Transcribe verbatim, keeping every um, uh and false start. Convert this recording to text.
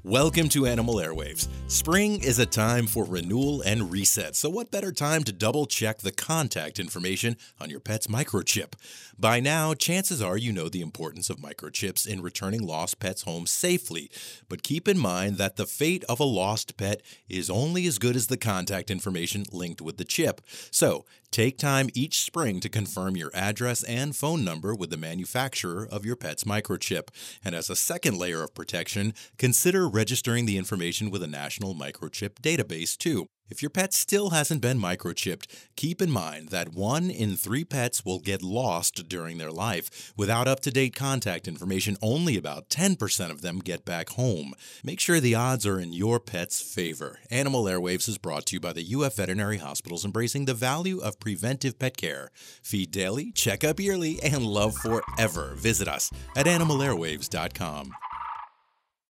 Welcome to Animal Airwaves. Spring is a time for renewal and reset, so what better time to double check the contact information on your pet's microchip? By now, chances are you know the importance of microchips in returning lost pets home safely, but keep in mind that the fate of a lost pet is only as good as the contact information linked with the chip. So, take time each spring to confirm your address and phone number with the manufacturer of your pet's microchip. And as a second layer of protection, consider registering the information with a national microchip database too. If your pet still hasn't been microchipped, keep in mind that one in three pets will get lost during their life. Without up-to-date contact information, only about ten percent of them get back home. Make sure the odds are in your pet's favor. Animal Airwaves is brought to you by the U F Veterinary Hospitals, embracing the value of preventive pet care. Feed daily, check up yearly, and love forever. Visit us at animal airwaves dot com.